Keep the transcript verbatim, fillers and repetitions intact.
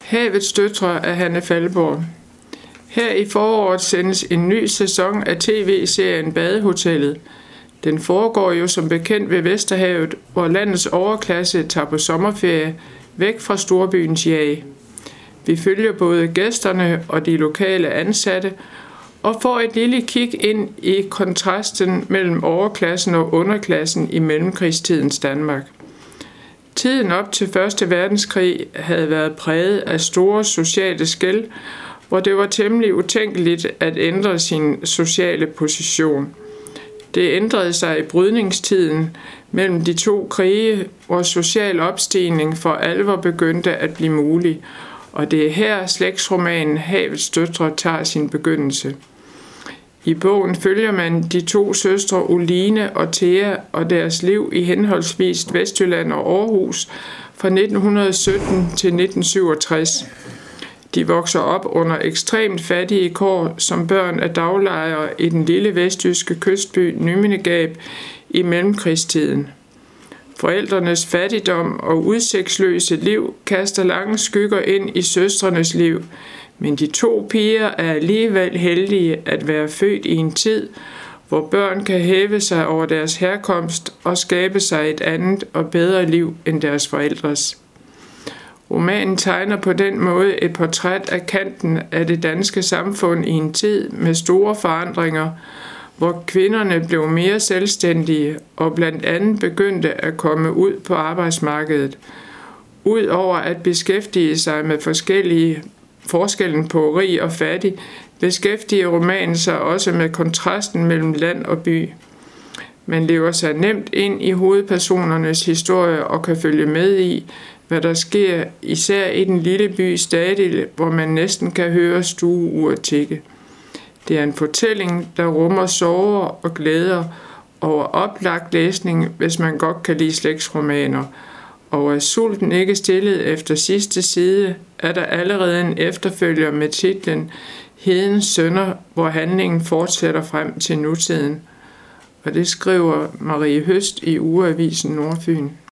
Havets døtre af Hanne Faldborg. Her i foråret sendes en ny sæson af tv-serien Badehotellet. Den foregår jo som bekendt ved Vesterhavet, hvor landets overklasse tager på sommerferie væk fra storbyens jag. Vi følger både gæsterne og de lokale ansatte og får et lille kig ind i kontrasten mellem overklassen og underklassen i mellemkrigstidens Danmark. Tiden op til første verdenskrig havde været præget af store sociale skel, hvor det var temmelig utænkeligt at ændre sin sociale position. Det ændrede sig i brydningstiden mellem de to krige, hvor social opstigning for alvor begyndte at blive mulig, og det er her slægtsromanen Havets døtre tager sin begyndelse. I bogen følger man de to søstre Oline og Thea og deres liv i henholdsvis Vestjylland og Aarhus fra nitten sytten til nitten syvogtres. De vokser op under ekstremt fattige kår som børn af daglejere i den lille vestjyske kystby Nymindegab i mellemkrigstiden. Forældrenes fattigdom og udsigtsløse liv kaster lange skygger ind i søstrenes liv, men de to piger er alligevel heldige at være født i en tid, hvor børn kan hæve sig over deres herkomst og skabe sig et andet og bedre liv end deres forældres. Romanen tegner på den måde et portræt af kanten af det danske samfund i en tid med store forandringer, hvor kvinderne blev mere selvstændige og blandt andet begyndte at komme ud på arbejdsmarkedet. Udover at beskæftige sig med forskellige forskellen på rig og fattig, beskæftiger romanen sig også med kontrasten mellem land og by. Man lever sig nemt ind i hovedpersonernes historie og kan følge med i, hvad der sker, især i den lille by Stadil, hvor man næsten kan høre stueurt tikke. Det er en fortælling, der rummer sorger og glæder over oplagt læsning, hvis man godt kan lide slægtsromaner. Og er sulten ikke stillet efter sidste side, er der allerede en efterfølger med titlen Hedens sønner, hvor handlingen fortsætter frem til nutiden. Og det skriver Marie Høst i Ugeavisen Nordfyn.